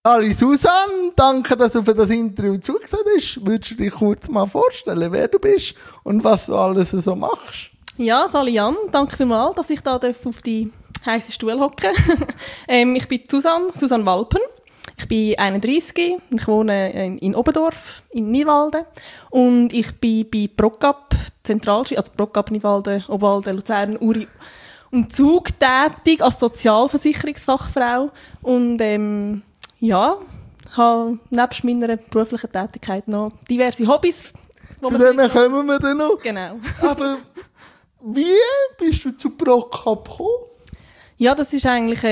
Hallo Susanne, danke, dass du für das Interview zugesagt hast. Würdest du dich kurz mal vorstellen, wer du bist und was du alles so machst? Ja, Sali Jan, danke vielmals, dass ich da auf die heissen Stuhl hocke. Ich bin Susanne Walpen. Ich bin 31, ich wohne in Oberdorf, in Nidwalden. Und ich bin bei Procap, Zentralschule, also Procap Nidwalden, Obwalden, Luzern, Uri und Zug tätig als Sozialversicherungsfachfrau. Und ja, habe nebst meiner beruflichen Tätigkeit noch diverse Hobbys. Zu denen kommen wir dann noch. Genau. Aber wie bist du zu Procap gekommen? Ja, das ist eigentlich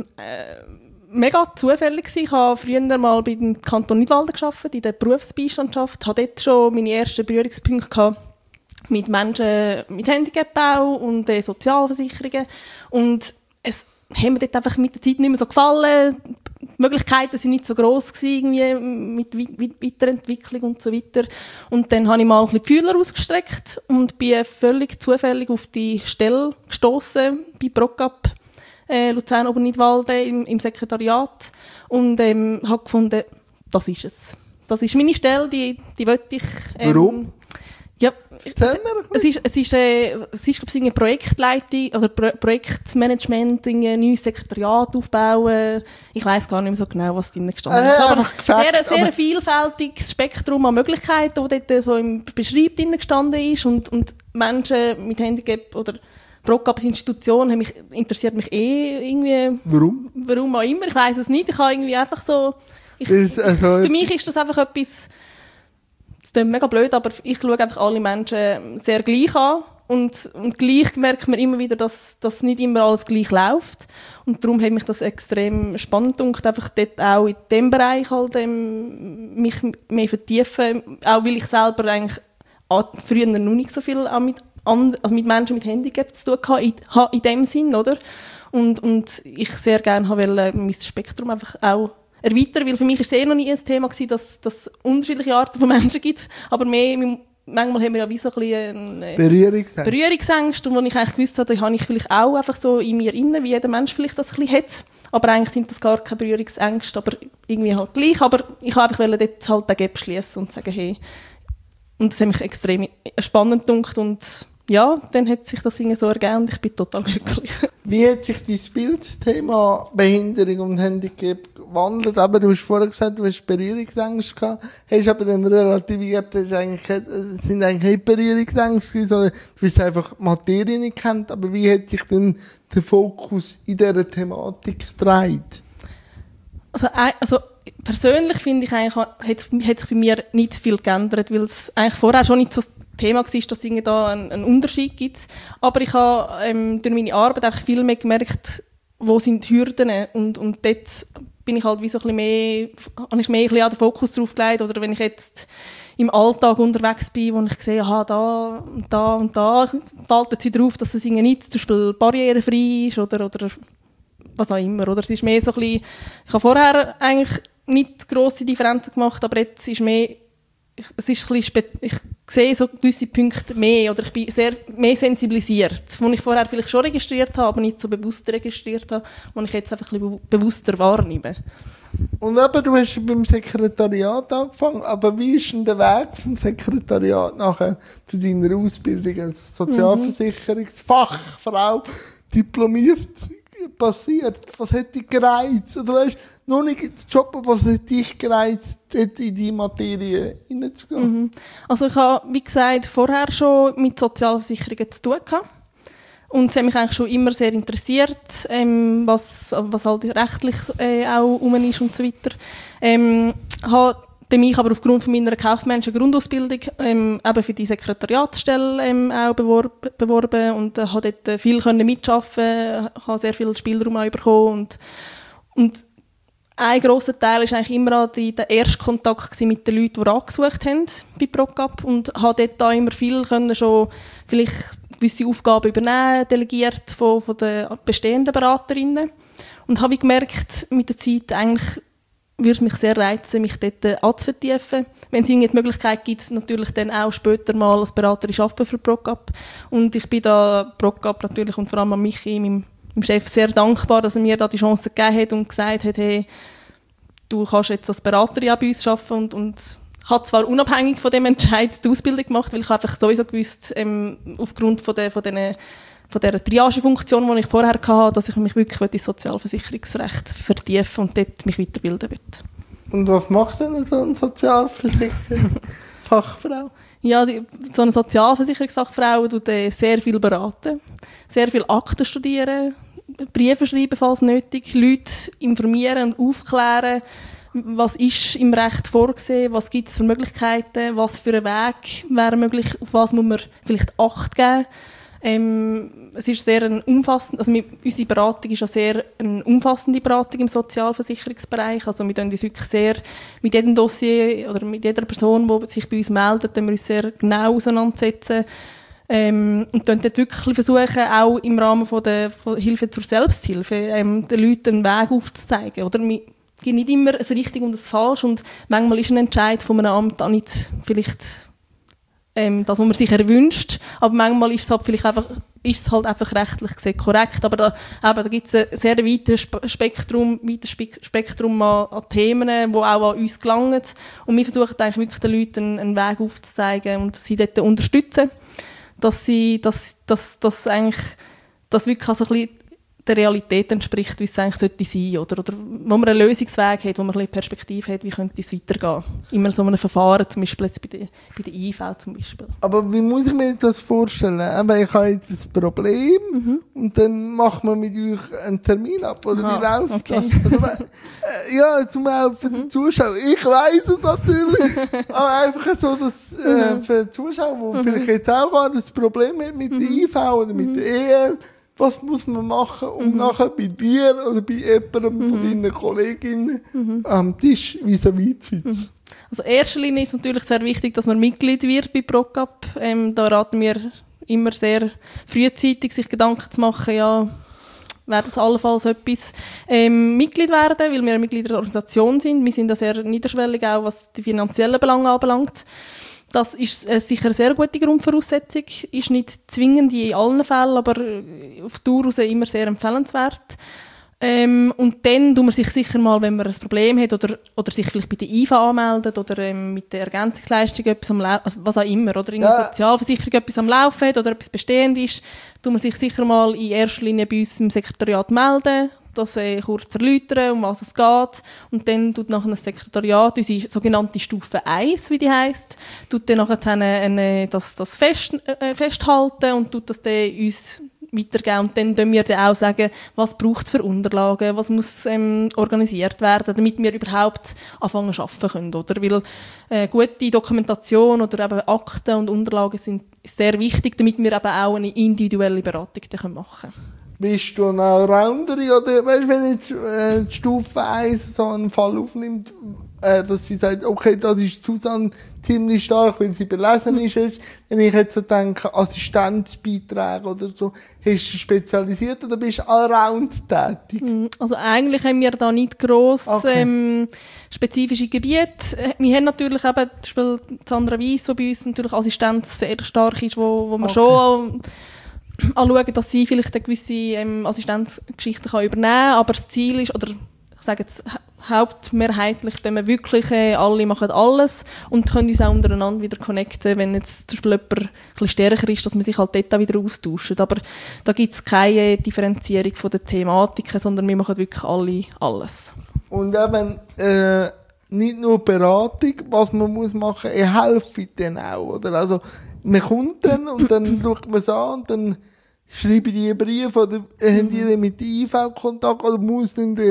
mega zufällig gewesen. Ich habe früher mal bei dem Kanton Nidwalden gearbeitet, in der Berufsbeistandschaft. Ich hatte dort schon meine ersten Berührungspunkte gehabt mit Menschen mit Handicap und Sozialversicherungen. Und es hat mir dort einfach mit der Zeit nicht mehr so gefallen. Die Möglichkeiten waren nicht so gross irgendwie mit Weiterentwicklung und so weiter. Und dann habe ich mal ein bisschen die Fühler ausgestreckt und bin völlig zufällig auf die Stelle gestossen bei Procap Luzern Obernidwalden im Sekretariat und habe gefunden, das ist es. Das ist meine Stelle, die will ich. Warum? Ja, es ist glaube ich, eine Projektleitung oder Projektmanagement, ein neues Sekretariat aufbauen. Ich weiss gar nicht mehr so genau, was drin gestanden ist. Aber sehr vielfältiges Spektrum an Möglichkeiten, das dort so im Beschreib drin gestanden ist. Und Menschen mit Handicap oder Procap als Institution interessiert mich irgendwie. Warum? Warum auch immer, ich weiss es nicht. Ich habe irgendwie einfach so... für mich ist das einfach etwas... Das klingt mega blöd, aber ich schaue einfach alle Menschen sehr gleich an. Und gleich merkt man immer wieder, dass nicht immer alles gleich läuft. Und darum hat mich das extrem spannend gedacht, einfach dort auch in diesem Bereich halt, mich mehr vertiefen. Auch weil ich selber eigentlich früher noch nicht so viel mit Menschen mit Handicap zu tun hatte, in dem Sinn, oder? Und ich sehr gerne wollte mein Spektrum einfach auch erweitern, weil für mich war es noch nie ein Thema gewesen, dass es unterschiedliche Arten von Menschen gibt, aber manchmal haben wir ja wie so ein bisschen Berührungsängste, und wo ich eigentlich gewusst habe, habe ich vielleicht auch einfach so in mir inne, wie jeder Mensch vielleicht das ein bisschen hat, aber eigentlich sind das gar keine Berührungsängste, aber irgendwie halt gleich, aber ich wollte einfach dort halt den Gap schließen und sagen, hey, und das hat mich extrem spannend gedacht und ja, dann hat sich das irgendwie so ergeben und ich bin total glücklich. Wie hat sich dein Bildthema Behinderung und Handicap gewandelt? Aber du hast vorher gesagt, du hast Berührungsängste gehabt, hast aber dann relativiert, es sind eigentlich nicht Berührungsängste, sondern du hast einfach die Materie nicht kennt. Aber wie hat sich denn der Fokus in dieser Thematik gedreht? Also persönlich finde ich eigentlich, hat sich bei mir nicht viel geändert, weil es eigentlich vorher schon nicht so Thema war, dass es da einen Unterschied gibt. Aber ich habe durch meine Arbeit auch viel mehr gemerkt, wo sind die Hürden. Und dort bin ich halt wie so ein bisschen habe ich mehr ein bisschen den Fokus drauf gelegt. Oder wenn ich jetzt im Alltag unterwegs bin, wo ich sehe, aha, da und da, fällt jetzt wieder auf, dass es nicht zum Beispiel barrierefrei ist oder was auch immer. Oder es ist mehr so ein bisschen, ich habe vorher eigentlich nicht grosse Differenzen gemacht, aber jetzt ist mehr, es ist ein bisschen ich sehe so gewisse Punkte mehr oder ich bin mehr sensibilisiert, die ich vorher vielleicht schon registriert habe, aber nicht so bewusst registriert habe, die ich jetzt einfach ein bisschen bewusster wahrnehme. Und eben, du hast beim Sekretariat angefangen, aber wie ist denn der Weg vom Sekretariat nachher zu deiner Ausbildung als Sozialversicherungsfachfrau diplomiert passiert? Was hat dich gereizt? Du hast noch nicht den Job, aber was hat dich gereizt, dort in die Materie hineinzugehen? Also ich habe, wie gesagt, vorher schon mit Sozialversicherungen zu tun gehabt. Und es hat mich eigentlich schon immer sehr interessiert, was halt rechtlich auch rum ist und so weiter. Habe mich aber aufgrund von meiner kaufmännischen Grundausbildung eben für die Sekretariatsstelle auch beworben und habe dort viel mitarbeiten, habe sehr viel Spielraum auch bekommen und ein grosser Teil war eigentlich immer der Erstkontakt mit den Leuten, die angesucht haben bei Procap und habe dort auch immer viel schon vielleicht gewisse Aufgaben übernehmen, delegiert von den bestehenden Beraterinnen und habe gemerkt mit der Zeit eigentlich würde es mich sehr reizen, mich dort anzuvertiefen. Wenn es die Möglichkeit gibt, natürlich dann auch später mal als Beraterin arbeiten für Procap. Und ich bin da Procap natürlich und vor allem an Michi, meinem Chef, sehr dankbar, dass er mir da die Chance gegeben hat und gesagt hat, hey, du kannst jetzt als Beraterin auch bei uns arbeiten und ich habe zwar unabhängig von dem Entscheid die Ausbildung gemacht, weil ich einfach sowieso gewusst, aufgrund von dieser Triagefunktion, die ich vorher hatte, dass ich mich wirklich ins Sozialversicherungsrecht vertiefen und dort mich weiterbilden will. Und was macht denn so eine Sozialversicherungsfachfrau? Ja, so eine Sozialversicherungsfachfrau tut sehr viel beraten, sehr viel Akten studieren, Briefe schreiben, falls nötig, Leute informieren und aufklären, was ist im Recht vorgesehen, was gibt es für Möglichkeiten, was für einen Weg wäre möglich, auf was muss man vielleicht Acht geben. Es ist sehr umfassend, also unsere Beratung ist ja sehr eine umfassende Beratung im Sozialversicherungsbereich, also wir tun uns wirklich sehr mit jedem Dossier oder mit jeder Person, die sich bei uns meldet, wir uns sehr genau auseinandersetzen und dann dort wirklich versuchen, auch im Rahmen von Hilfe zur Selbsthilfe den Leuten einen Weg aufzuzeigen, oder wir geben nicht immer ein richtig und ein falsch und manchmal ist ein Entscheid von einem Amt auch nicht vielleicht das, was man sich erwünscht, aber manchmal ist es halt vielleicht einfach, rechtlich gesehen korrekt, aber da gibt es ein sehr weites Spektrum an Themen, die auch an uns gelangen und wir versuchen eigentlich wirklich den Leuten einen Weg aufzuzeigen und sie dort unterstützen, dass eigentlich das wirklich so ein bisschen der Realität entspricht, wie es eigentlich sein sollte, oder wo man einen Lösungsweg hat, wo man ein bisschen Perspektive hat, wie könnte es weitergehen. Immer so ein Verfahren, zum Beispiel jetzt bei der IV zum Beispiel. Aber wie muss ich mir das vorstellen? Ich habe jetzt ein Problem und dann macht man mit euch einen Termin ab, oder wie läuft das? Also, ja, zum auch für die Zuschauer. Ich weiss es natürlich, aber einfach so, dass für die Zuschauer, die vielleicht jetzt auch gar das Problem haben mit der IV oder mit der EL, was muss man machen, um nachher bei dir oder bei jemandem von deinen Kolleginnen am Tisch vis-à-vis zu sitzen? Also in erster Linie ist es natürlich sehr wichtig, dass man Mitglied wird bei ProCap. Da raten wir immer sehr frühzeitig, sich Gedanken zu machen, ja, wäre das allenfalls etwas, Mitglied werden, weil wir eine Mitgliederorganisation sind. Wir sind da sehr niederschwellig, auch was die finanziellen Belange anbelangt. Das ist sicher eine sehr gute Grundvoraussetzung, ist nicht zwingend in allen Fällen, aber auf Dauer raus immer sehr empfehlenswert. Und dann tut man sich sicher mal, wenn man ein Problem hat oder sich vielleicht bei der IV anmeldet oder mit der Ergänzungsleistung etwas am Laufen, also was auch immer, oder in der Sozialversicherung etwas am Laufen hat oder etwas bestehend ist, tut man sich sicher mal in erster Linie bei uns im Sekretariat melden, das kurz erläutern, um was es geht. Und dann tut nachher das Sekretariat, unsere sogenannte Stufe 1, wie die heisst, tut dann nachher das festhalten und tut das dann uns weitergeben. Und dann können wir dann auch sagen, was braucht es für Unterlagen, was muss organisiert werden, damit wir überhaupt anfangen zu arbeiten können. Oder? Weil gute Dokumentation oder eben Akten und Unterlagen sind sehr wichtig, damit wir eben auch eine individuelle Beratung dann machen können. Bist du ein Allrounder, oder weißt, wenn jetzt die Stufe 1 so einen Fall aufnimmt, dass sie sagt, okay, das ist Susanne ziemlich stark, weil sie belesen ist. Wenn ich jetzt so denke, Assistenzbeiträge oder so, hast du spezialisiert oder bist du allround tätig? Also eigentlich haben wir da nicht gross spezifische Gebiete. Wir haben natürlich eben zum Beispiel Sandra Weiss, die bei uns natürlich Assistenz sehr stark ist, wo man schon anschauen, dass sie vielleicht eine gewisse Assistenzgeschichte übernehmen kann, aber das Ziel ist, oder ich sage jetzt hauptmehrheitlich, dass wir wirklich alle machen alles und können uns auch untereinander wieder connecten, wenn jetzt zum Beispiel jemand ein bisschen stärker ist, dass man sich halt dort auch wieder austauscht. Aber da gibt es keine Differenzierung von den Thematiken, sondern wir machen wirklich alle alles. Und eben nicht nur Beratung, was man muss machen, helfen dann auch, oder? Also man kommt dann und dann schaut man es an und dann schreiben die einen Brief oder haben die mit der IV Kontakt oder muss dann der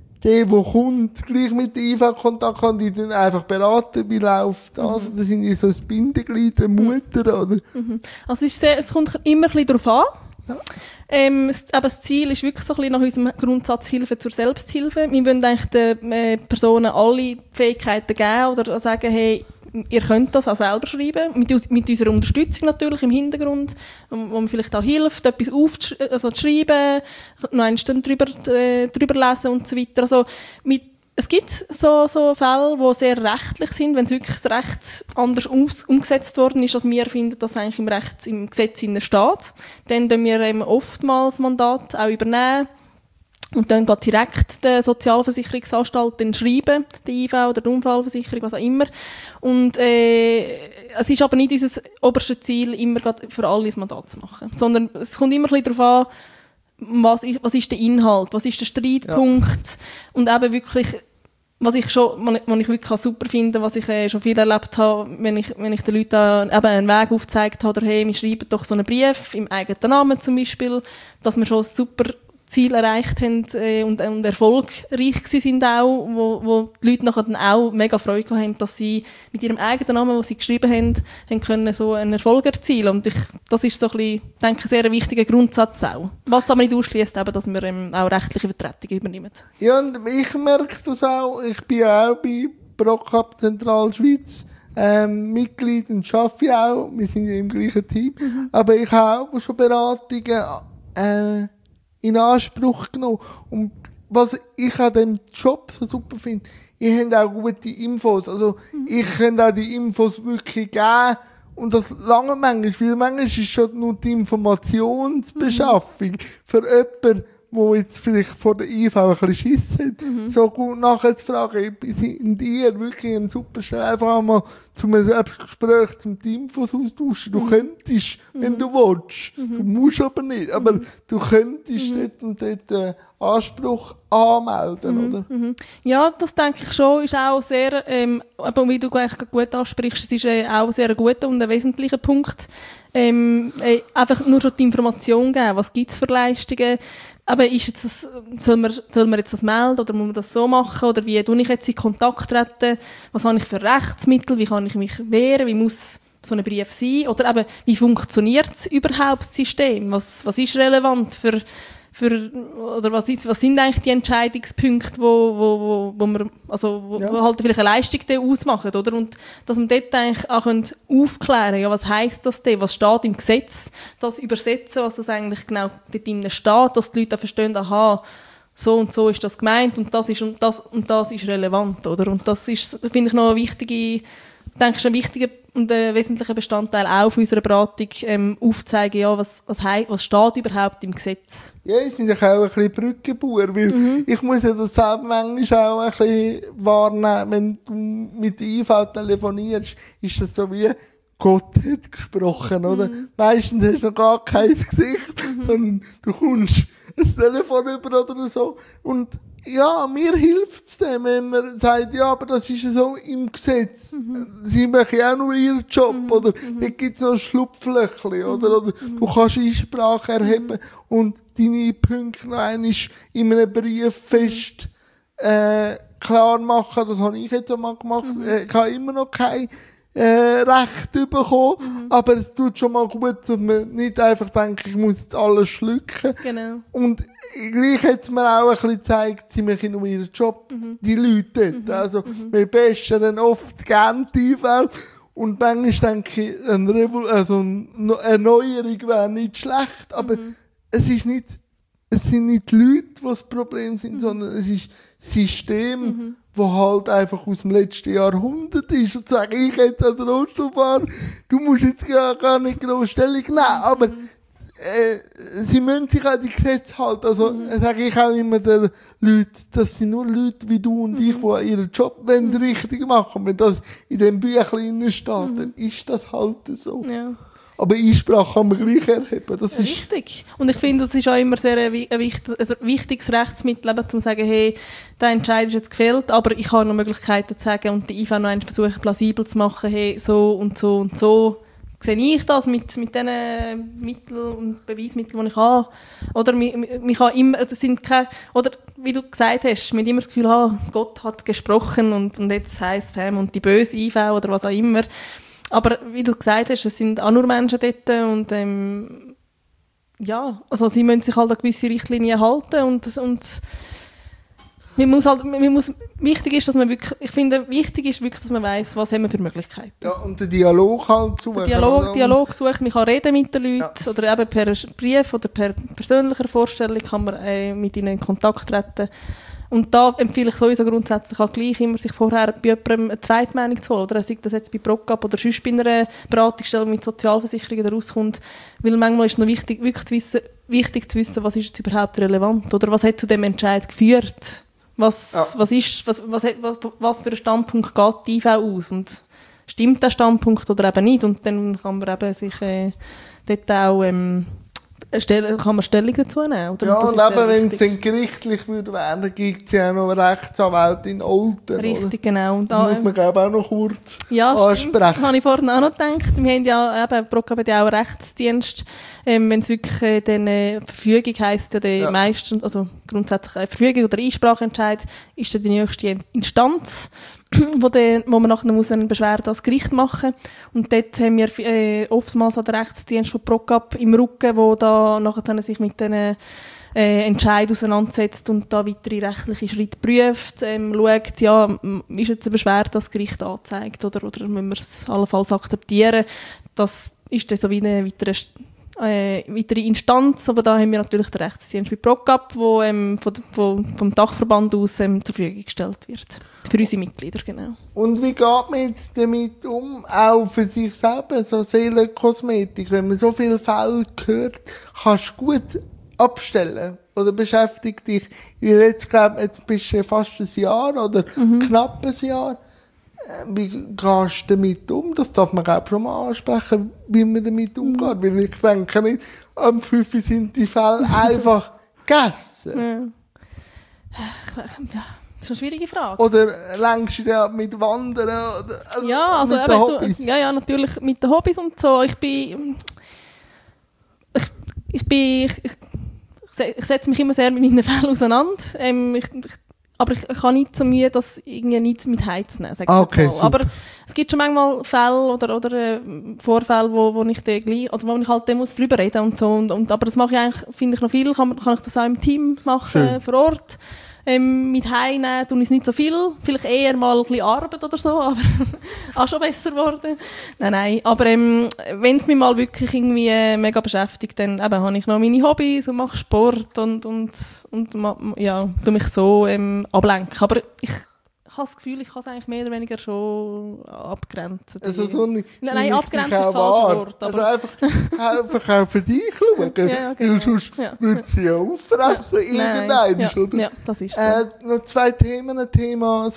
kommt, gleich mit der IV Kontakt haben, die dann einfach beraten, wie läuft das? Also das sind die so das Bindeglied der Mutter, oder? Also es kommt immer ein bisschen darauf an. Ja. Aber das Ziel ist wirklich so ein bisschen nach unserem Grundsatz Hilfe zur Selbsthilfe. Wir wollen eigentlich den Personen alle Fähigkeiten geben oder sagen, hey, ihr könnt das auch selber schreiben, mit unserer Unterstützung natürlich im Hintergrund, wo man vielleicht auch hilft, etwas zu schreiben, noch einmal drüber lesen und so weiter. Also es gibt so Fälle, die sehr rechtlich sind, wenn wirklich das Recht anders umgesetzt worden ist, als wir finden, dass eigentlich im Gesetz steht. Dann tun wir oftmals Mandat auch übernehmen. Und dann geht direkt der Sozialversicherungsanstalt schreiben, die IV oder die Unfallversicherung, was auch immer. Und es ist aber nicht unser oberstes Ziel, immer für alle ein Mandat zu machen. Sondern es kommt immer ein bisschen darauf an, was ist der Inhalt, was ist der Streitpunkt. Ja. Und eben wirklich, was ich wirklich super finde, was ich schon viel erlebt habe, wenn ich den Leuten eben einen Weg aufgezeigt habe, oder hey, wir schreiben doch so einen Brief, im eigenen Namen zum Beispiel, dass wir schon super Ziel erreicht haben und erfolgreich sind auch, wo die Leute nachher dann auch mega Freude haben, dass sie mit ihrem eigenen Namen, den sie geschrieben haben können so einen Erfolg erzielen. Und das ist so ein bisschen, denke ich, sehr ein wichtiger Grundsatz auch. Was aber nicht ausschließt, dass wir auch rechtliche Vertretungen übernehmen. Ja, und ich merke das auch. Ich bin ja auch bei ProCap Zentralschweiz Mitglied und arbeite auch. Wir sind ja im gleichen Team. Aber ich habe auch schon Beratungen in Anspruch genommen. Und was ich an diesem Job so super finde, ich habe auch gute Infos. Also, ich kann auch die Infos wirklich geben. Und das lange manchmal, weil manchmal ist schon nur die Informationsbeschaffung für jemanden, der jetzt vielleicht vor der IV ein bisschen Schiss hat, so gut nachher zu fragen, sind ihr wirklich ein super schnell einfach einmal zu einem Selbstgespräch zum Infos austauschen. Du könntest, wenn du willst. Du musst aber nicht. Aber du könntest dort und dort Anspruch anmelden, oder? Ja, das denke ich schon, ist auch sehr, aber wie du eigentlich gut ansprichst, es ist auch sehr ein guter und ein wesentlicher Punkt. Einfach nur schon die Information geben, was gibt es für Leistungen, aber ist jetzt das, soll man jetzt das melden oder muss man das so machen oder wie tue ich jetzt in Kontakt treten, was habe ich für Rechtsmittel, wie kann ich mich wehren, wie muss so ein Brief sein oder eben, wie funktioniert überhaupt das System, was ist relevant für oder was sind eigentlich die Entscheidungspunkte, wo man, also wo halt vielleicht eine Leistung ausmachen, oder? Und dass man dort eigentlich auch aufklären kann, ja, was heisst das denn, was steht im Gesetz, das übersetzen, was das eigentlich genau dort drin steht, dass die Leute auch verstehen, aha, so und so ist das gemeint und das ist relevant, oder? Und das ist, finde ich, noch eine wichtige, denke ich, ein wichtiger und ein wesentlicher Bestandteil auch von unserer Beratung, aufzeigen, ja, was steht überhaupt im Gesetz. Ja, ich bin auch ein bisschen Brückenbauer, weil ich muss ja das selber manchmal auch ein bisschen wahrnehmen, wenn du mit der IV telefonierst, ist das so wie Gott hat gesprochen, oder? Meistens hast du noch gar kein Gesicht, sondern du kommst ein Telefon über oder so und ja, mir hilft es dem, wenn man sagt, ja, aber das ist so im Gesetz. Sie machen auch nur ihren Job, oder? Da gibt es noch ein Schlupflöchchen, oder? Oder du kannst Einsprache erheben und deine Punkte noch einmal in einem Brief fest klar machen. Das habe ich jetzt einmal gemacht. Ich habe immer noch kein Recht bekommen, aber es tut schon mal gut, dass man nicht einfach denkt, ich muss jetzt alles schlucken. Genau. Und gleich hat es mir auch ein bisschen gezeigt, sie machen nur ihren Job, die Leute dort. Also, wir bashen dann oft gerne die IV. Und manchmal denke ich, eine Erneuerung wäre nicht schlecht, aber es sind nicht die Leute, die das Problem sind, sondern es ist das System, wo halt einfach aus dem letzten Jahrhundert ist. Und sage ich jetzt an der Autobahn, du musst jetzt gar nicht groß Stellung nehmen, aber sie müssen sich an die Gesetze halten. Also sage ich auch immer den Leuten, das sind nur Leute wie du und ich, die ihren Job richtig machen. Wenn das in dem Büchlein steht, dann ist das halt so. Ja. Aber Einsprache kann man gleich erheben. Das ist richtig. Und ich finde, das ist auch immer sehr ein wichtiges Rechtsmittel, um zu sagen, hey, der Entscheid ist jetzt gefällt, aber ich habe noch Möglichkeiten zu sagen und die IV noch einmal versuchen, plausibel zu machen, hey, so und so und so sehe ich das mit diesen Mitteln und Beweismitteln, die ich habe. Oder mich kann immer, das sind keine, oder wie du gesagt hast, mit immer das Gefühl, Gott hat gesprochen und jetzt heisst es und die böse IV oder was auch immer. Aber wie du gesagt hast, es sind auch nur Menschen dort und ja, also sie müssen sich halt an gewisse Richtlinien halten und wichtig ist, dass man wirklich, ich finde, wichtig ist wirklich, dass man weiss, was haben wir für Möglichkeiten. Ja, und den Dialog halt suchen. Dialog suchen, man kann reden mit den Leuten oder eben per Brief oder per persönlicher Vorstellung kann man mit ihnen in Kontakt treten. Und da empfehle ich sowieso grundsätzlich auch gleich immer, sich vorher bei jemandem eine Zweitmeinung zu holen. Oder sei das jetzt bei ProCap oder sonst bei einer Beratungsstelle mit Sozialversicherung rauskommt. Weil manchmal ist es noch wichtig, wirklich zu wissen, wichtig zu wissen, was ist jetzt überhaupt relevant oder was hat zu dem Entscheid geführt. Was für einen Standpunkt geht die IV aus und stimmt der Standpunkt oder eben nicht und dann kann man eben sich dort auch kann man Stellung dazu nehmen. Oder? Ja, und eben, wenn es dann gerichtlich würde werden, gibt es ja auch noch eine Rechtsanwältin in Olten. Richtig, oder? genau. Und das muss man, glaube ich, auch noch kurz ansprechen. Das habe ich vorhin auch noch gedacht. Wir haben ja eben, Prokop hat ja auch einen Rechtsdienst. Wenn es wirklich dann Verfügung heisst, ja, die meisten, also grundsätzlich eine Verfügung oder Einspracheentscheid, ist dann die nächste Instanz, wo man nachher muss eine Beschwerde als Gericht machen muss. Und dort haben wir oftmals an den Rechtsdienst von Prokop im Rücken, wo da nachher sich mit diesen Entscheid auseinandersetzt und da weitere rechtliche Schritte prüft, schaut, ja, ist jetzt eine Beschwerde das Gericht angezeigt oder müssen wir es allenfalls akzeptieren. Das ist dann so wie eine weitere Instanz, aber da haben wir natürlich den Rechtsdienst bei Prokop, wo vom Dachverband aus zur Verfügung gestellt wird. Für unsere Mitglieder, genau. Und wie geht man jetzt damit um, auch für sich selber, so Seelenkosmetik, wenn man so viele Fälle hört, kannst du gut abstellen oder beschäftigt dich, weil jetzt bist du fast ein Jahr oder knapp ein Jahr. Wie gehst du damit um? Das darf man auch schon mal ansprechen, wie man damit umgeht. Weil ich denke nicht, am 5 sind die Fälle einfach gegessen. Ja. Das ist eine schwierige Frage. Oder längst du da mit Wandern? Oder, also ja, also mit den Hobbys? Ja, natürlich mit den Hobbys und so. Ich setze mich immer sehr mit meinen Fällen auseinander. Aber ich kann nicht so Mühe, das irgendwie nicht mit heimzunehmen, sag ich okay, mal. Aber es gibt schon manchmal Fälle oder Vorfälle, wo ich wo ich halt muss drüber reden und so. Aber das mache ich eigentlich, finde ich noch viel, kann ich das auch im Team machen, schön. Vor Ort. Mit heimnehmen tue ich nicht so viel. Vielleicht eher mal ein bisschen Arbeit oder so, aber auch schon besser geworden. Nein. Aber wenn es mich mal wirklich irgendwie mega beschäftigt, dann habe ich noch meine Hobbys und mache Sport und ja, tue mich so ablenken. Aber ich habe das Gefühl, ich kann es eigentlich mehr oder weniger schon abgrenzen. Also so Nein, abgrenzen ist das falsche Wort. Aber also einfach auch für dich schauen. Ja, genau. Weil sonst würde sie ja auffressen, irgendein, oder? Ja, das ist so. Noch 2 Themen. Thema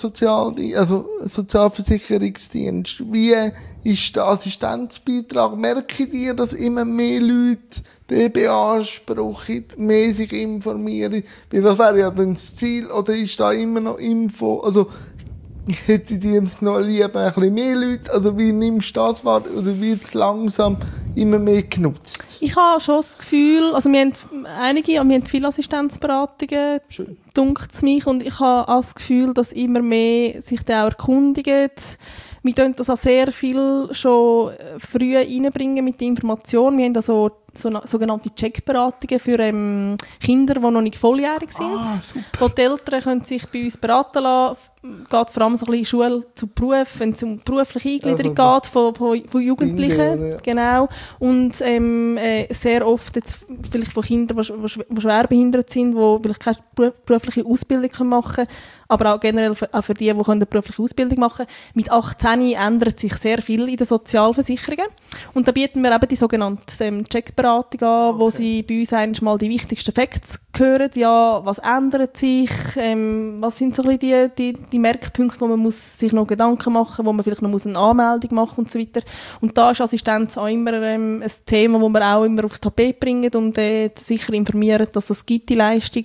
Sozialversicherungsdienst. Wie ist der Assistenzbeitrag? Merke ich dir, dass immer mehr Leute den beanspruchen, mehr sich informieren? Weil das wäre ja dann das Ziel. Oder ist da immer noch Info? Also, hätte ich dir jetzt noch lieber ein bisschen mehr Leute? Oder wie nimmst du das wahr? Oder wird es langsam immer mehr genutzt? Ich habe schon das Gefühl, also wir haben viele Assistenzberatungen, dunkt es mich, und ich habe auch das Gefühl, dass immer mehr sich da auch erkundigen. Wir tun das auch sehr viel schon früh reinbringen mit der Information. Wir haben da so sogenannte Checkberatungen für Kinder, die noch nicht volljährig sind. Wo die Eltern können sich bei uns beraten lassen. Geht es vor allem so ein bisschen Schule zu Beruf, wenn es um berufliche Eingliederung geht von Jugendlichen. Genau. Und sehr oft jetzt vielleicht von Kindern, die schwer behindert sind, die vielleicht keine berufliche Ausbildung machen können, aber auch generell auch für die eine berufliche Ausbildung machen können. Mit 18 ändert sich sehr viel in den Sozialversicherungen. Und da bieten wir eben die sogenannte Checkberatung an, wo sie bei uns eigentlich mal die wichtigsten Facts hören. Ja, was ändert sich? Was sind so ein bisschen die Merkpunkte, wo man muss sich noch Gedanken machen muss, wo man vielleicht noch eine Anmeldung machen muss und so weiter. Und da ist Assistenz auch immer ein Thema, das wir auch immer aufs Tapet bringen und sicher informieren, dass es gibt, die Leistung.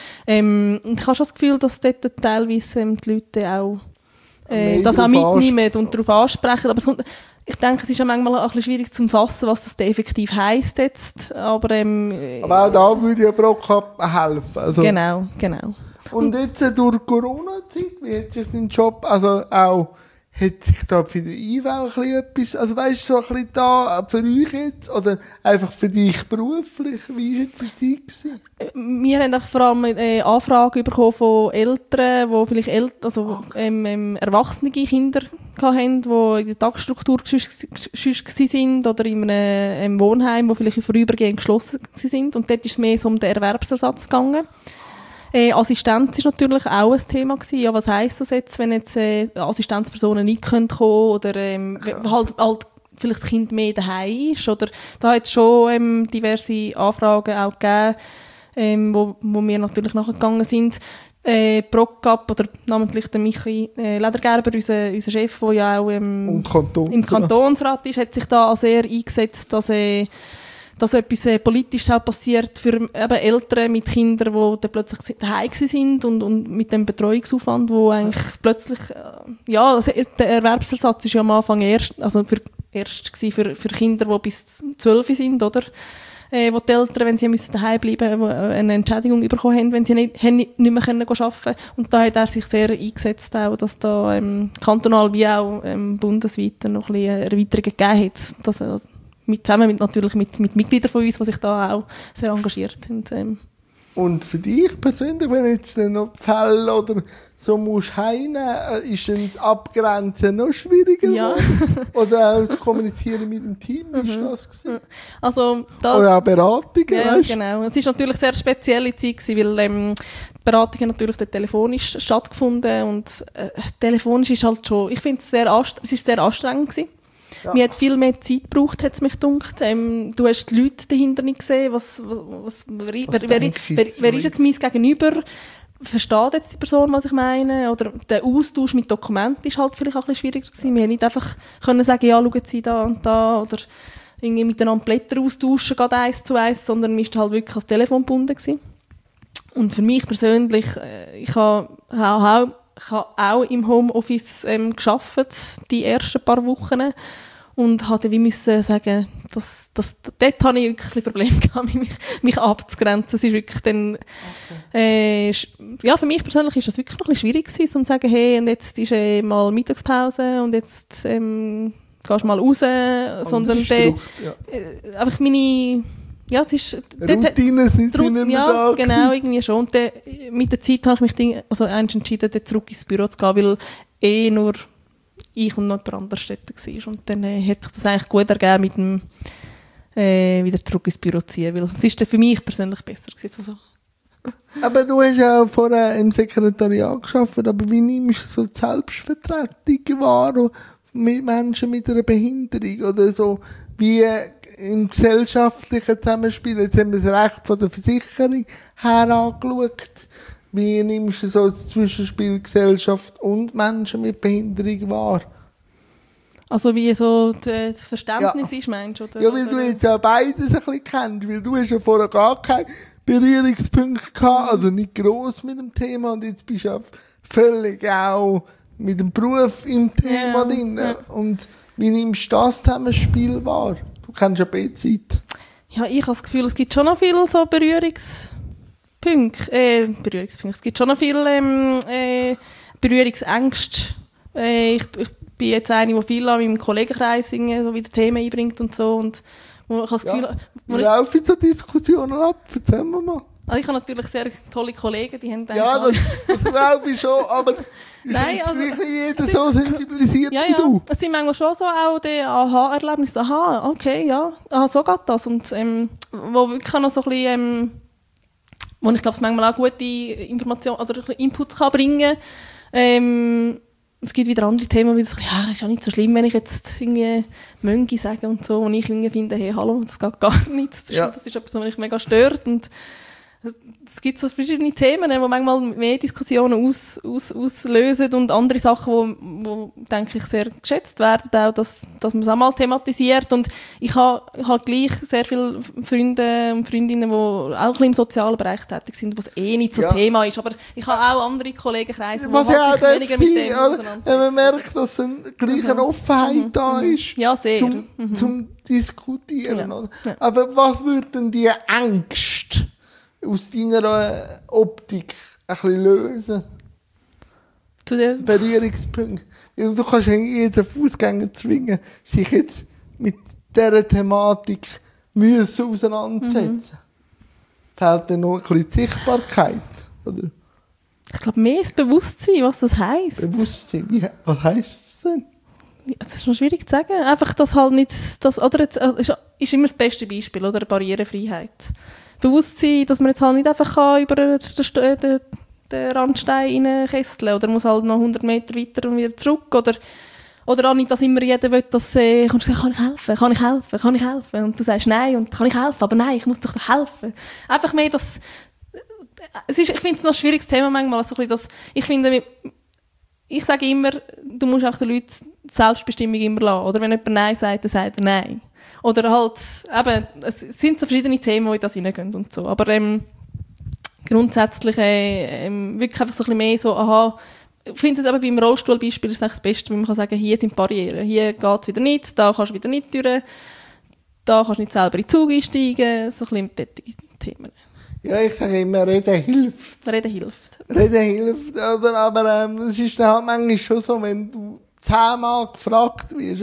Und ich habe schon das Gefühl, dass dort teilweise die Leute auch das auch mitnehmen und darauf ansprechen. Aber ich denke, es ist ja manchmal auch ein bisschen schwierig zu fassen, was das effektiv heisst jetzt. Aber auch da würde ja Prokop helfen. Also. Genau. Und jetzt durch Corona-Zeit, wie hat sich dein Job, also auch, hat sich da für die IV ein bisschen etwas, also weißt du, so ein bisschen da für euch jetzt, oder einfach für dich beruflich, wie war jetzt die Zeit gewesen? Wir haben vor allem Anfragen bekommen von Eltern, die vielleicht erwachsene Kinder hatten, die in der Tagesstruktur waren oder in einem Wohnheim, wo vielleicht vorübergehend geschlossen waren. Und dort ist es mehr so um den Erwerbsersatz gegangen. Assistenz war natürlich auch ein Thema gewesen. Ja, was heisst das jetzt, wenn jetzt Assistenzpersonen nicht kommen können oder halt vielleicht das Kind mehr daheim ist. Oder da hat es schon diverse Anfragen auch gegeben, wo wir natürlich nachgegangen sind. ProCap oder namentlich der Michi Ledergerber, unser Chef, der ja auch im Kantonsrat ist, hat sich da sehr eingesetzt, dass etwas Politisches auch passiert für eben Eltern mit Kindern, die dann plötzlich daheim sind und mit dem Betreuungsaufwand, wo eigentlich plötzlich, der Erwerbsersatz ist ja am Anfang erst für Kinder, die bis 12 sind, oder? Wo die Eltern, wenn sie daheim bleiben müssen, eine Entschädigung bekommen haben, wenn sie nicht mehr arbeiten können. Und da hat er sich sehr eingesetzt, auch, dass da kantonal wie auch bundesweit noch ein bisschen Erweiterungen gegeben hat. Dass, zusammen natürlich mit Mitgliedern von uns, die sich da auch sehr engagiert haben. Und für dich persönlich, wenn jetzt noch Fälle oder so musst heimnehmen, ist dann das Abgrenzen noch schwieriger? Ja. Oder auch das Kommunizieren mit dem Team, wie war das gewesen? Also, oder auch Beratungen, ja, weißt? Genau. Es war natürlich eine sehr spezielle Zeit gewesen, weil die Beratungen natürlich telefonisch stattgefunden und telefonisch ist halt schon, ich finde es ist sehr anstrengend gewesen. Ja. Mir hat viel mehr Zeit gebraucht, hat es mich gedacht. Du hast die Leute dahinter nicht gesehen. Wer ist jetzt mein Gegenüber? Versteht jetzt die Person, was ich meine? Oder der Austausch mit Dokumenten war halt vielleicht auch ein bisschen schwieriger gewesen. Wir haben nicht einfach können sagen, ja, schauen Sie da und da. Oder irgendwie miteinander Blätter austauschen, gerade 1:1, sondern man war halt wirklich ans Telefon gebunden gewesen. Und für mich persönlich, ich habe auch im Homeoffice gearbeitet, die ersten paar Wochen. Und hatte wie müssen sagen, dort hatte ich wirklich ein Problem gehabt, mich abzugrenzen. Es ist wirklich dann, für mich persönlich ist das wirklich noch ein bisschen schwierig gewesen, um zu sagen, hey, und jetzt ist mal Mittagspause und jetzt gehst du mal raus, sondern einfach meine, ja, es ist... Routinen sind sie nicht mehr da. Ja, genau, irgendwie schon. Und mit der Zeit habe ich mich entschieden, zurück ins Büro zu gehen, weil nur ich und noch jemand anderes dort war. Und dann hat sich das eigentlich gut ergeben, mit dem wieder zurück ins Büro zu ziehen, weil es ist für mich persönlich besser gewesen. So. Aber du hast ja vorher im Sekretariat gearbeitet, aber wie nimmst du so die Selbstvertretung wahr mit Menschen mit einer Behinderung oder so, wie im gesellschaftlichen Zusammenspiel? Jetzt haben wir das Recht von der Versicherung her angeschaut. Wie nimmst du so das Zwischenspiel Gesellschaft und Menschen mit Behinderung wahr? Also wie so das Verständnis ist, meinst du? Oder? Ja, weil du jetzt ja beides ein bisschen kennst, weil du hast ja vorher gar keine Berührungspunkte gehabt, also nicht gross mit dem Thema, und jetzt bist du ja völlig auch mit dem Beruf im Thema drin. Ja. Und wie nimmst du das Zusammenspiel wahr? Du kennst ja beide Seiten. Ja, ich habe das Gefühl, es gibt schon noch viele so Berührungspunkte. Es gibt schon noch viele Berührungsängste. Ich bin jetzt eine, die viel an meinem Kollegenkreis so wieder Themen einbringt und so. Und ich habe das Gefühl, wie laufen so Diskussionen ab? Erzähl mir mal. Also ich habe natürlich sehr tolle Kollegen, die haben ja, das glaube ich schon, aber nein, also, nicht jeder so sensibilisiert wie du. Es sind manchmal schon so auch die Aha-Erlebnisse. Aha, okay, ja, aha, so geht das. Und wo wirklich noch so ein bisschen, wo ich glaube, es manchmal auch gute Informationen, also Inputs kann bringen kann. Es gibt wieder andere Themen, wie das ist ja nicht so schlimm, wenn ich jetzt irgendwie Möngi sage und so, und ich irgendwie finde, hey, hallo, das geht gar nicht. Das ist etwas, was mich mega stört. Und es gibt so verschiedene Themen, die manchmal mehr Diskussionen auslösen und andere Sachen, wo denke ich, sehr geschätzt werden, auch, dass man es auch mal thematisiert. Und ich habe gleich sehr viele Freunde und Freundinnen, die auch ein bisschen im sozialen Bereich tätig sind, wo es nicht so das Thema ist. Aber ich habe auch andere Kollegenkreise, die halt weniger mit dem auseinandersetzen. Wenn man merkt, dass gleich eine Offenheit da ist, ja, sehr. Zum Diskutieren. Ja. Ja. Aber was würden die Ängste aus deiner Optik ein bisschen lösen? Zu den Berührungspunkte. Du kannst jeden Fußgänger zwingen, sich jetzt mit dieser Thematik auseinandersetzen. Fehlt dir noch ein bisschen die Sichtbarkeit? Oder? Ich glaube, mehr das Bewusstsein, was das heisst. Bewusstsein? Was heisst das denn? Ja, das ist noch schwierig zu sagen. Einfach, dass halt nicht... oder jetzt, ist immer das beste Beispiel, oder? Barrierefreiheit. Bewusstsein, dass man jetzt halt nicht einfach über den Randstein reinkesseln kann, oder muss halt noch 100 Meter weiter und wieder zurück, oder Oder auch nicht, dass immer jeder will, dass kommst du sagen, kann ich helfen? Und du sagst nein und kann ich helfen, aber nein, ich muss doch helfen. Einfach mehr das, ich finde es noch ein schwieriges Thema manchmal, also ich sage immer, du musst auch den Leuten die Selbstbestimmung immer lassen. Oder wenn jemand Nein sagt, dann sagt er Nein. Oder halt, eben, es sind so verschiedene Themen, die in das hineingehen und so. Aber grundsätzlich wirklich einfach so ein bisschen mehr so, aha, ich finde es eben beim Rollstuhlbeispiel ist das Beste, weil man kann sagen, hier sind Barrieren, hier geht es wieder nicht, da kannst du wieder nicht durch, da kannst du nicht selber in den Zug einsteigen, so ein bisschen solche Themen. Ja, ich sage immer, Reden hilft. Reden hilft, oder? Aber es ist dann halt manchmal schon so, wenn du 10-mal gefragt wirst,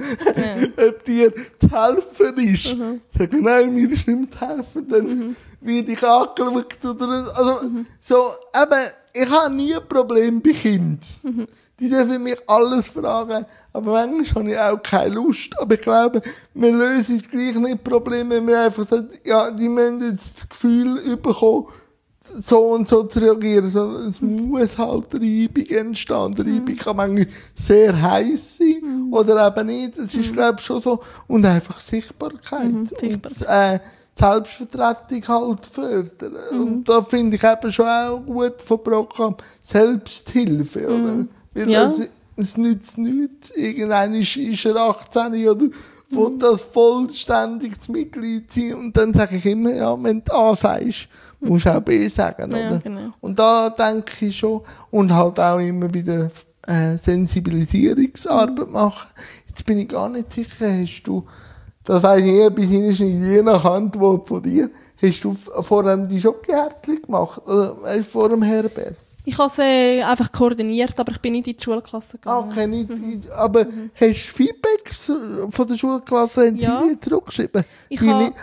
ob dir zu helfen ist. Sag ich, nein, mir ist nicht zu helfen, dann werde ich angeschaut. Oder, also, so, eben, ich habe nie ein Problem bei Kindern. Die dürfen mich alles fragen, aber manchmal habe ich auch keine Lust. Aber ich glaube, wir lösen gleich nicht Probleme, wenn wir einfach sagen, ja, die müssen jetzt das Gefühl bekommen, so und so zu reagieren. Sondern es muss halt Reibung entstehen. Die Reibung kann manchmal sehr heiß sein oder eben nicht. Es ist, glaube ich, schon so. Und einfach Sichtbarkeit. Und Selbstvertretung halt fördern. Und da finde ich eben schon auch gut vom Programm Selbsthilfe, oder? Weil es nützt nichts. Irgendwann ist er 18 oder will das vollständig das Mitglied sein. Und dann sage ich immer, ja, wenn du A sagst, musst du auch B sagen, oder? Ja, genau. Und da denke ich schon, und halt auch immer wieder Sensibilisierungsarbeit machen. Jetzt bin ich gar nicht sicher, hast du, das weiss ich etwas hineinschneiden, je nach Antwort von dir, hast du vorher die Schokoherzchen gemacht, oder vor dem Herbert? Ich habe es einfach koordiniert, aber ich bin nicht in die Schulklasse gegangen. Okay, nicht, aber hast du Feedbacks von der Schulklasse, haben sie dir zurückgeschrieben? Ich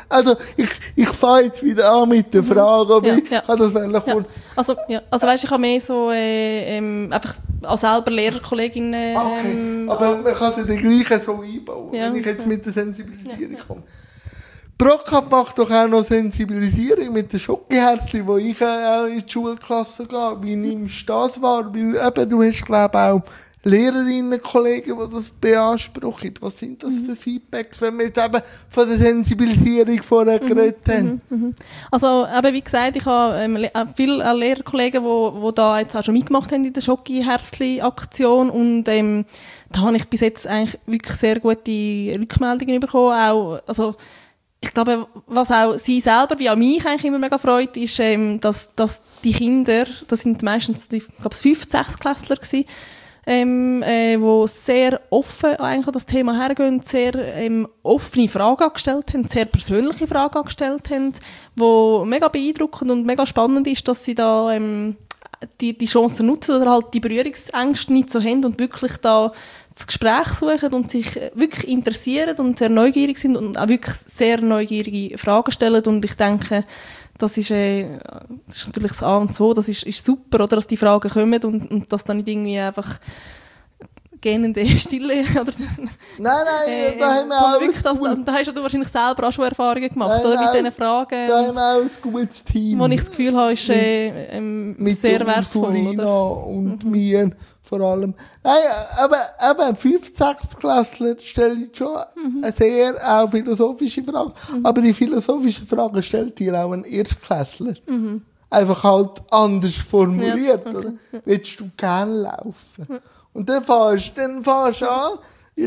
fange jetzt wieder an mit der Frage, aber ich kann das kurz... Also weißt, ich habe mehr so einfach als selber Lehrerkollegin... aber man kann sie dann gleich so einbauen, wenn ich jetzt mit der Sensibilisierung komme. Procap macht doch auch noch Sensibilisierung mit den Schokoherzchen, wo ich auch in die Schulklasse gehe. Wie nimmst du das wahr? Weil eben, du hast, glaube ich, auch Lehrerinnen, Kollegen, die das beanspruchen. Was sind das für Feedbacks, wenn wir jetzt eben von der Sensibilisierung vorher geredet haben? Also, eben, wie gesagt, ich habe viele Lehrerkollegen, die da jetzt auch schon mitgemacht haben in der Schokoherzchen-Aktion und da habe ich bis jetzt eigentlich wirklich sehr gute Rückmeldungen bekommen. Auch, also, ich glaube, was auch sie selber, wie auch mich eigentlich immer mega freut, ist, dass die Kinder, das sind meistens, ich glaube, 5-, 6-Klässler gewesen, die sehr offen eigentlich an das Thema hergehen, sehr offene Fragen gestellt haben, sehr persönliche Fragen gestellt haben, wo mega beeindruckend und mega spannend ist, dass sie da die Chance nutzen oder halt die Berührungsängste nicht so haben und wirklich da das Gespräch suchen und sich wirklich interessieren und sehr neugierig sind und auch wirklich sehr neugierige Fragen stellen. Und ich denke, das ist natürlich das A und so, das ist super, oder, dass die Fragen kommen und dass dann nicht irgendwie einfach gähnende Stille oder nein, da haben wir auch wirklich da hast du wahrscheinlich selber auch schon Erfahrungen gemacht, oder, mit diesen Fragen. Da haben wir auch ein gutes Team. Wo ich das Gefühl habe, ist sehr wertvoll. Mit und mir vor allem. Nein, aber 5-, 6-Klässler stelle ich schon sehr auch philosophische Fragen. Aber die philosophischen Fragen stellt dir auch ein Erstklässler. Einfach halt anders formuliert. Ja, okay. Oder? Willst du gerne laufen? Und dann fährst du an.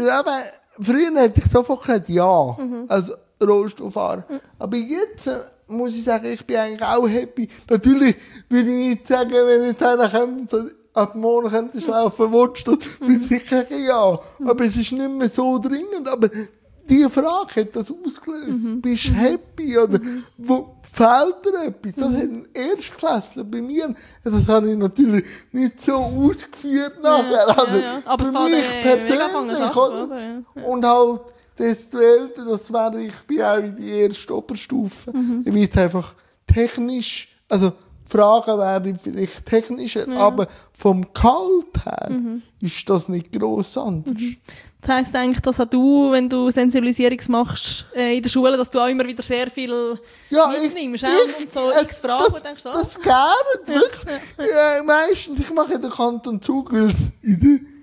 Früher hätte ich sofort gesagt, ja, als Rollstuhlfahrer. Aber jetzt muss ich sagen, ich bin eigentlich auch happy. Natürlich würde ich nicht sagen, wenn ich dann so ab morgen könntest du laufen, willst du, würde ich sagen, ja. Aber es ist nicht mehr so dringend. Aber die Frage hat das ausgelöst. Bist du happy? Oder wo fehlt dir etwas? Das hat ein Erstklässler bei mir. Das habe ich natürlich nicht so ausgeführt nachher. Ja. Aber für mich persönlich. Oder? Und halt, desto älter das wäre, ich bin auch in die erste Oberstufe. Ich wird einfach technisch, also Fragen werden vielleicht technischer, aber vom Gehalt her ist das nicht gross anders. Das heisst eigentlich, dass auch du, wenn du Sensibilisierung machst in der Schule, dass du auch immer wieder sehr viel mitnimmst und so x Fragen und denkst, das gerne, wirklich. Meistens, ich mache in den Kanton Zug, weil es in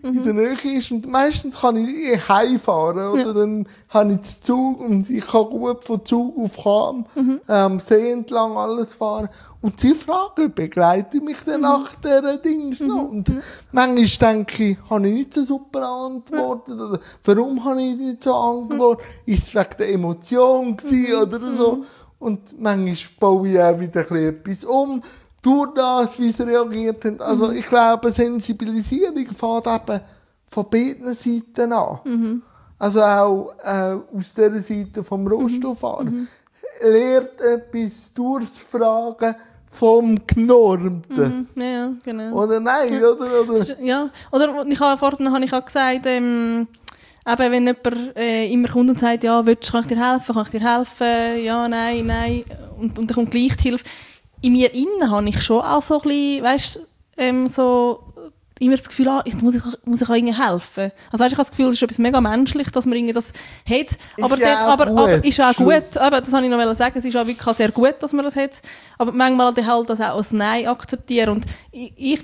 in der Nähe ist. Und meistens kann ich heimfahren, oder? Dann habe ich den Zug und ich kann gut von Zug auf Cham, am See entlang alles fahren. Und sie fragen, begleite mich dann nach dieser Dings noch. Und manchmal denke ich, habe ich nicht so super geantwortet, oder warum habe ich nicht so geantwortet? Ist es wegen der Emotion gewesen, oder so? Und manchmal baue ich auch wieder etwas um, durch das, wie sie reagiert haben. Also ich glaube, Sensibilisierung fängt eben von beiden Seiten an. Also auch aus dieser Seite vom Rohstofffahrer. Lehrt etwas durchs Fragen vom Genormten. Ja, genau. Oder nein, oder? Ja, oder vorhin habe ich auch gesagt, eben, wenn jemand immer kommt und sagt, ja, kann ich dir helfen, ja, nein, und dann kommt gleich die Hilfe. In mir innen habe ich schon auch so ein bisschen, weißt, so immer das Gefühl, jetzt muss ich auch irgendwie helfen. Also weißt, ich habe das Gefühl, es ist etwas mega menschlich, dass man irgendwie das hat. Aber ist auch gut. Aber das wollte ich noch sagen. Es ist auch wirklich sehr gut, dass man das hat. Aber manchmal halt das auch als Nein akzeptieren. Und ich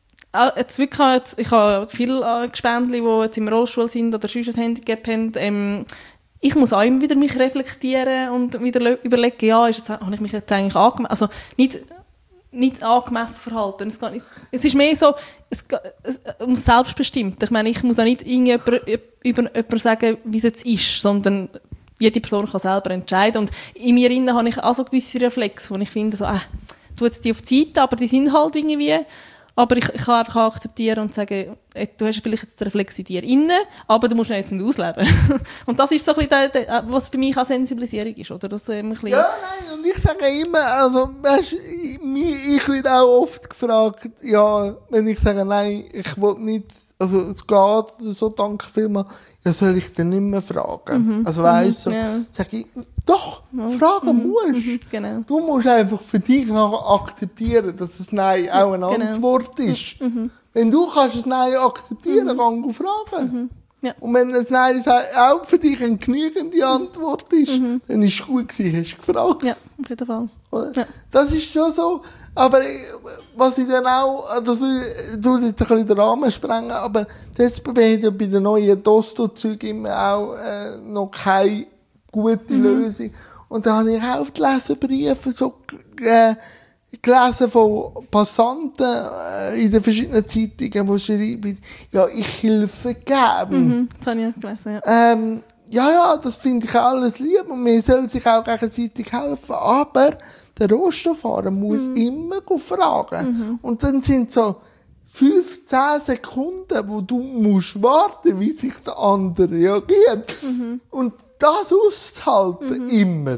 habe viele Gespendli, die jetzt im Rollstuhl sind oder sonst ein Handicap haben. Ich muss auch immer wieder mich reflektieren und wieder überlegen, ja, habe ich mich jetzt eigentlich angemessen, also nicht angemessen verhalten. Es ist mehr so, um selbstbestimmt. Ich meine, ich muss auch nicht jemandem sagen, wie es jetzt ist, sondern jede Person kann selber entscheiden. Und in mir innen habe ich auch so gewisse Reflexe, wo ich finde, so, tu jetzt die auf die Seite, aber die sind halt irgendwie. Aber ich kann einfach akzeptieren und sagen, du hast vielleicht jetzt den Reflex in dir innen, aber du musst ihn jetzt nicht ausleben. Und das ist so ein bisschen was für mich auch Sensibilisierung ist, oder? Das, ja, nein, und ich sage immer, also, weißt, ich werde auch oft gefragt, ja, wenn ich sage, nein, ich will nicht, also es geht, so danke vielmals, ja, soll ich dann nicht mehr fragen? Also weißt du, sage ich, doch, fragen musst. Genau. Du musst einfach für dich nachher akzeptieren, dass das Nein auch eine Antwort ist. Wenn du kannst das Nein akzeptieren, kannst du fragen. Ja. Und wenn das Nein auch für dich eine genügende Antwort ist, dann ist es gut gewesen, hast du gefragt. Ja, auf jeden Fall. Ja. Das ist schon so. Aber was ich dann auch, das würde jetzt ein bisschen den Rahmen sprengen, aber die SBB hat ja bei den neuen Dosto-Zügen immer auch noch keine gute Lösung. Und da habe ich auch die Leserbriefe so gelesen von Passanten in den verschiedenen Zeitungen, die schreiben, ja, ich helfe gern. Das habe ich auch gelesen, ja. Ja, das finde ich alles lieb und man soll sich auch gegenseitig helfen, aber der Rohstofffahrer muss immer fragen. Und dann sind so 15 Sekunden, wo du musst warten, wie sich der andere reagiert. Und das auszuhalten, immer.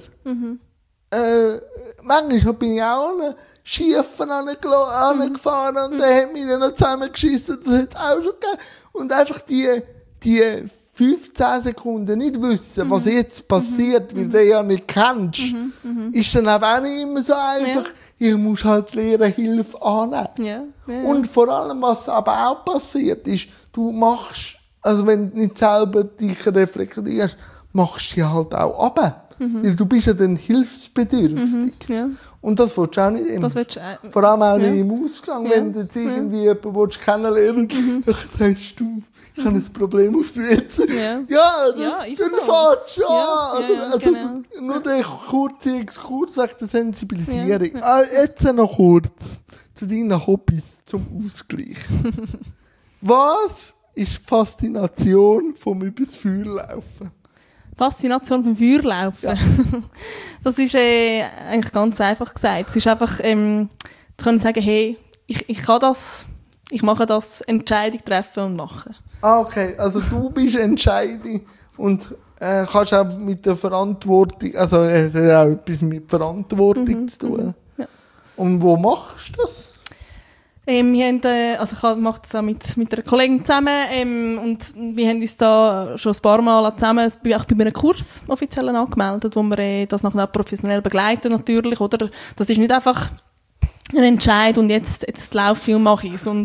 Manchmal bin ich auch an einen Schiefen angefahren und der hat mich dann noch zusammengeschissen, das hat es auch schon gegeben. Und einfach die 15 Sekunden nicht wissen, was jetzt passiert, weil du ja nicht kennst, ist dann auch nicht immer so einfach. Ja. Ich muss halt lernen, Hilfe annehmen. Ja. Und vor allem, was aber auch passiert ist, du machst, also wenn du nicht selber dich reflektierst, machst du sie halt auch runter. Weil du bist ja dann hilfsbedürftig. Ja. Und das willst du auch nicht immer. Vor allem auch nicht im Ausgang, wenn du jetzt irgendwie jemanden kennenlernen willst, dann sagst du, ich habe ein Problem aufs WC. Dann fährst du an. Genau. Nur der kurze Exkurs wegen der Sensibilisierung. Jetzt noch kurz zu deinen Hobbys zum Ausgleich. Was ist die Faszination vom übers Feuer laufen? Faszination vom Feuerlaufen. Ja. Das ist eigentlich ganz einfach gesagt. Es ist einfach, du kannst sagen, hey, ich kann das, ich mache das, Entscheidung treffen und machen. Okay, also du bist Entscheidung und kannst auch mit der Verantwortung, also es hat auch etwas mit Verantwortung zu tun. Ja. Und wo machst du das? Wir haben, also ich mache das auch mit einer Kollegin zusammen und wir haben uns da schon ein paar Mal zusammen bei einem Kurs offiziell angemeldet, wo wir das nachher professionell begleiten natürlich, oder? Das ist nicht einfach ein Entscheid und jetzt laufe ich und mache ich es.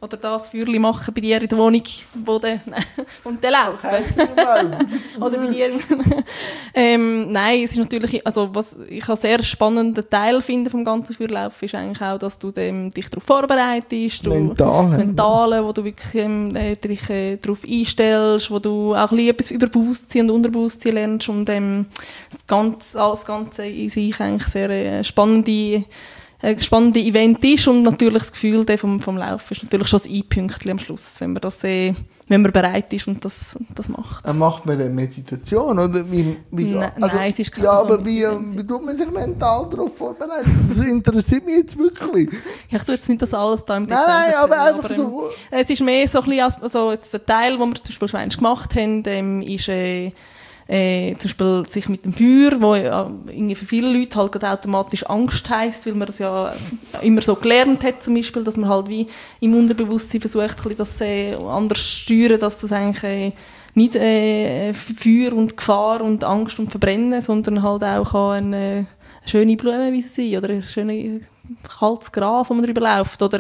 oder das Feuerchen machen bei dir in der Wohnung, und dann laufen. Oder bei dir. Nein, es ist natürlich, also was ich einen sehr spannenden Teil finde vom ganzen Feuerlaufen, ist eigentlich auch, dass du dich darauf vorbereitest. Mentale, wo du wirklich dich darauf einstellst, wo du auch ein bisschen etwas über Bewusstsein und Unterbewusstsein lernst und das Ganze in sich eigentlich sehr spannende Event ist und natürlich das Gefühl vom Laufen ist natürlich schon das I-Pünktchen am Schluss, wenn man bereit ist und das macht. Macht man eine Meditation? Oder nein, es ist ja, aber wie tut man sich mental darauf vorbereiten? Das interessiert mich jetzt wirklich. Ja, ich tue jetzt nicht das alles da im Detail. Nein, aber einfach so. Es ist mehr so ein bisschen, also jetzt der Teil, den wir zum Beispiel schon gemacht haben, ist zum Beispiel sich mit dem Feuer, wo irgendwie für viele Leute halt automatisch Angst heisst, weil man das ja immer so gelernt hat, zum Beispiel, dass man halt wie im Unterbewusstsein versucht, das anders zu steuern, dass das eigentlich nicht Feuer und Gefahr und Angst und Verbrennen, sondern halt auch eine schöne Blumenwiese sein oder ein schönes kaltes Gras, wo man drüber läuft. Oder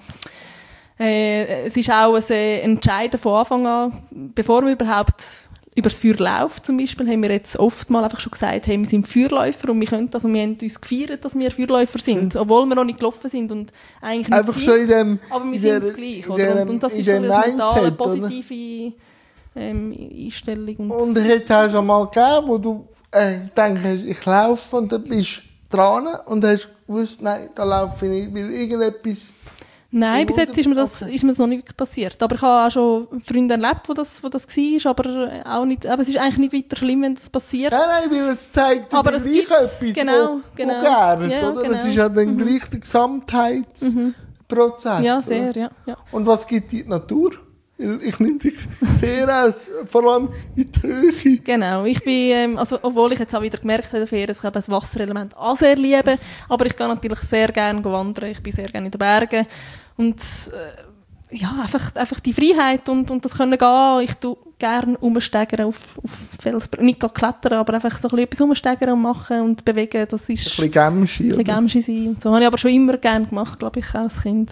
es ist auch ein Entscheiden von Anfang an, bevor man überhaupt über das Feuer läuft zum Beispiel, haben wir jetzt oft mal einfach schon gesagt, hey, wir sind Feuerläufer und wir haben uns gefeiert, dass wir Feuerläufer sind, obwohl wir noch nicht gelaufen sind und eigentlich nicht einfach sind, schon in dem, aber wir sind es gleich. Oder? Und das ist so eine mentale, positive Einstellung. Und es hat auch schon mal gegeben, wo du denkst, ich laufe und dann bist du dran und hast gewusst, nein, da laufe ich nicht, weil irgendetwas... Nein, bis jetzt ist mir das noch nicht passiert. Aber ich habe auch schon Freunde erlebt, wo das war, aber auch nicht, aber es ist eigentlich nicht weiter schlimm, wenn das passiert. Nein, weil es zeigt dir gleich etwas, genau, wo gärt, ja, oder? Genau. Das ist ja dann gleich der Gesamtheitsprozess. Ja, sehr, ja. Und was gibt die Natur? Ich nehme dich sehr aus, vor allem in die Höhe. Genau, ich bin, also, obwohl ich jetzt auch wieder gemerkt habe, dass ich das Wasserelement auch sehr liebe, aber ich gehe natürlich sehr gerne wandern, ich bin sehr gerne in den Bergen und ja, einfach die Freiheit und das können gehen. Ich tue gerne umsteigern auf Felsbrücken, nicht klettern, aber einfach so ein bisschen etwas umsteigern und machen und bewegen, das ist... Ein bisschen Gamschi sein. Und so habe ich aber schon immer gerne gemacht, glaube ich, als Kind.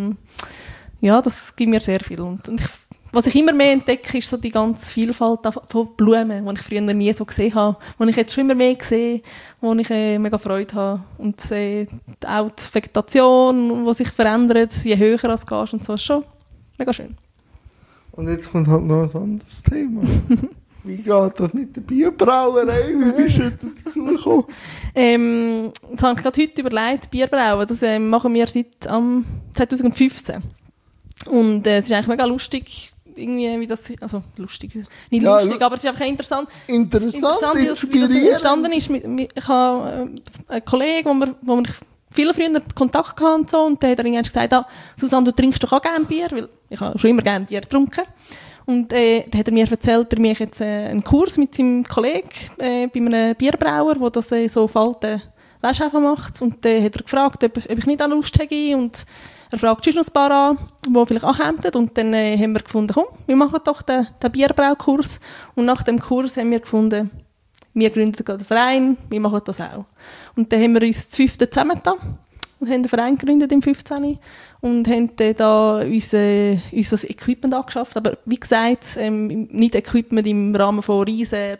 Ja, das gibt mir sehr viel. Und was ich immer mehr entdecke, ist so die ganze Vielfalt von Blumen, die ich früher nie so gesehen habe, die ich jetzt schon immer mehr sehe, wo ich mega Freude habe. Und auch die Vegetation, die sich verändert, je höher du gehst und so, ist schon mega schön. Und jetzt kommt halt noch ein anderes Thema. Wie geht das mit der Bierbrauerei? Wie bist du dazu gekommen? Das habe ich gerade heute überlegt, Bierbrauen, das machen wir seit 2015. Und es ist eigentlich mega lustig, irgendwie, wie das, also lustig, nicht ja, lustig, aber es ist einfach interessant, wie das entstanden ist. Ich habe einen Kollegen, wo wir viele früher Kontakt hatten und so, und der hat dann gesagt, Susanne, du trinkst doch auch gerne Bier, weil ich habe schon immer gerne Bier getrunken. Und dann hat er mir erzählt, er macht jetzt einen Kurs mit seinem Kollegen bei einem Bierbrauer, der das so auf alten Wäschehafen macht. Und dann hat er gefragt, ob ich nicht auch Lust hätte. Und er fragt schon noch ein paar an, die vielleicht auch kommen. Und dann haben wir gefunden, komm, wir machen doch den Bierbraukurs. Und nach dem Kurs haben wir gefunden, wir gründen einen Verein, wir machen das auch. Und dann haben wir uns zu 5. zusammengetan und haben einen Verein gegründet im 15. Und haben dann da unser Equipment angeschafft. Aber wie gesagt, nicht Equipment im Rahmen von riesen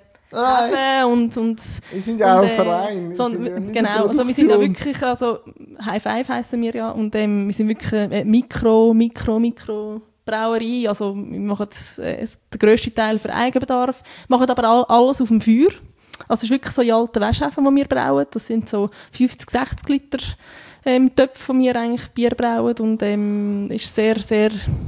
und wir sind ja auch ein Verein. Genau, also wir sind ja wirklich, also High Five heissen wir ja, und wir sind wirklich Mikro Brauerei, also wir machen den grössten Teil für Eigenbedarf, machen aber alles auf dem Feuer. Also es ist wirklich so in alten Wäschhäfen, die wir brauen, das sind so 50, 60 Liter Töpfe, die wir eigentlich Bier brauen, und ist sehr, sehr...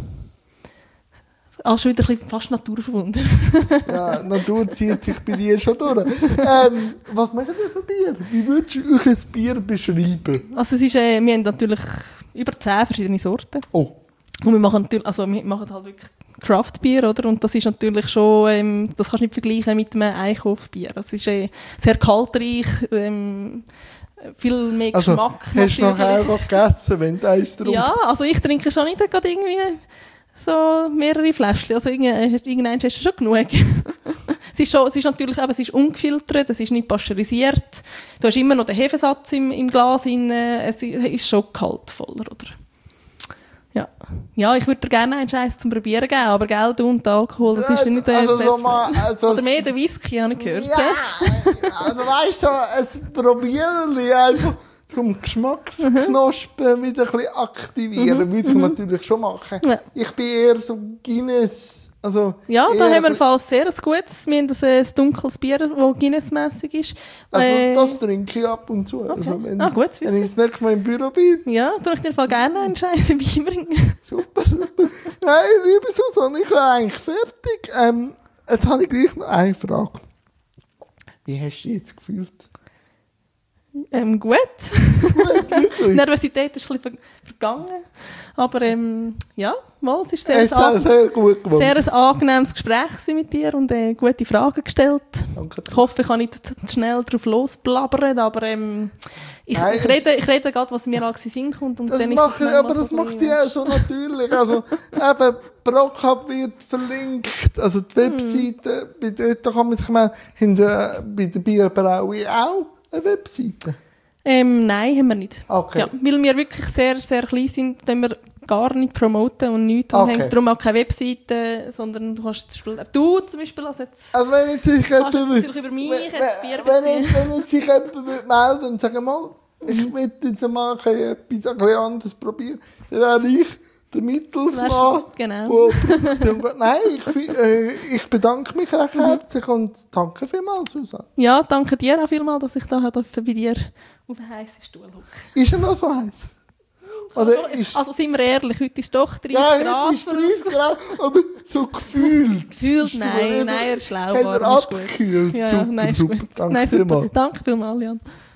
schon wieder ein bisschen fast naturverbunden. Ja, Natur zieht sich bei dir schon durch. Was macht ihr für Bier? Wie würdest du euch ein Bier beschreiben? Also es ist, wir haben natürlich über 10 verschiedene Sorten. Oh. Und wir machen halt wirklich Craft-Bier, oder? Und das ist natürlich schon, das kannst du nicht vergleichen mit einem Einkaufsbier. Es ist sehr kaltreich, viel mehr Geschmack. Hast du nachher auch gegessen, wenn du eins drauf... Ja, also ich trinke schon nicht gerade irgendwie... so mehrere Fläschchen, also irgendwann hast du schon genug. Es ist natürlich, aber es ist ungefiltert, es ist nicht pasteurisiert. Du hast immer noch den Hefesatz im Glas drin, es ist schon kaltvoller, oder? Ja. Ja, ich würde dir gerne einen Scheiß zum Probieren geben, aber Geld und Alkohol, das ist nicht also das. so mal, also oder mehr der Whisky, habe ich gehört. Ja, also weißt du, ein Probieren einfach zum Geschmacksknospen wieder ein bisschen aktivieren, würde ich natürlich schon machen. Ja. Ich bin eher so Guinness, also... Ja, da haben wir im Fall sehr ein gutes, wir haben ein dunkles Bier, das Guinness-mässig ist. Also das trinke ich ab und zu. Okay. Also wenn gut, ich das nächste Mal im Büro bin. Ja, tue ich dir im Fall gerne einen Scheiß beibringen. Super. Nein, liebe Susanne, ich bin eigentlich fertig. Jetzt habe ich gleich noch eine Frage. Wie hast du dich jetzt gefühlt? Gut. Die Nervosität ist ein bisschen vergangen. Aber ja, mal, es war sehr ein angenehmes Gespräch mit dir und gute Fragen gestellt. Danke. Ich hoffe, ich kann nicht zu schnell drauf losblabbern, aber ich rede gerade, was mir alles in den Sinn kommt. Und das dann macht die auch so natürlich. Also, eben, Brockhub wird verlinkt, also die Webseite, dort kann man sich mal bei der Bierbrauerei auch eine Webseite? Nein, haben wir nicht. Okay. Ja, weil wir wirklich sehr, sehr klein sind, können wir gar nicht promoten und nichts. Und haben darum auch keine Webseite, sondern du kannst zum Beispiel als jetzt... Also wenn jetzt sich jemand... natürlich über mich jetzt Bier wenn jetzt sich jemand melden und sagen mal, ich will jetzt mal etwas ein bisschen anderes probieren, dann wäre ich der Mittelsmann. Genau. Nein, ich bedanke mich recht herzlich und danke vielmals, Susanne. Ja, danke dir auch vielmals, dass ich da bei dir auf einen heißen Stuhl hocke. Ist er noch so heiß? Also sind wir ehrlich, heute ist doch 30 Grad. Ja, heute ist 30 Grad, aber so gefühlt. Gefühlt, nein, er ist schlau. Hat er abgekühlt? Ja, super, nein, ist super. gut. Danke vielmals. Danke vielmals, Jan.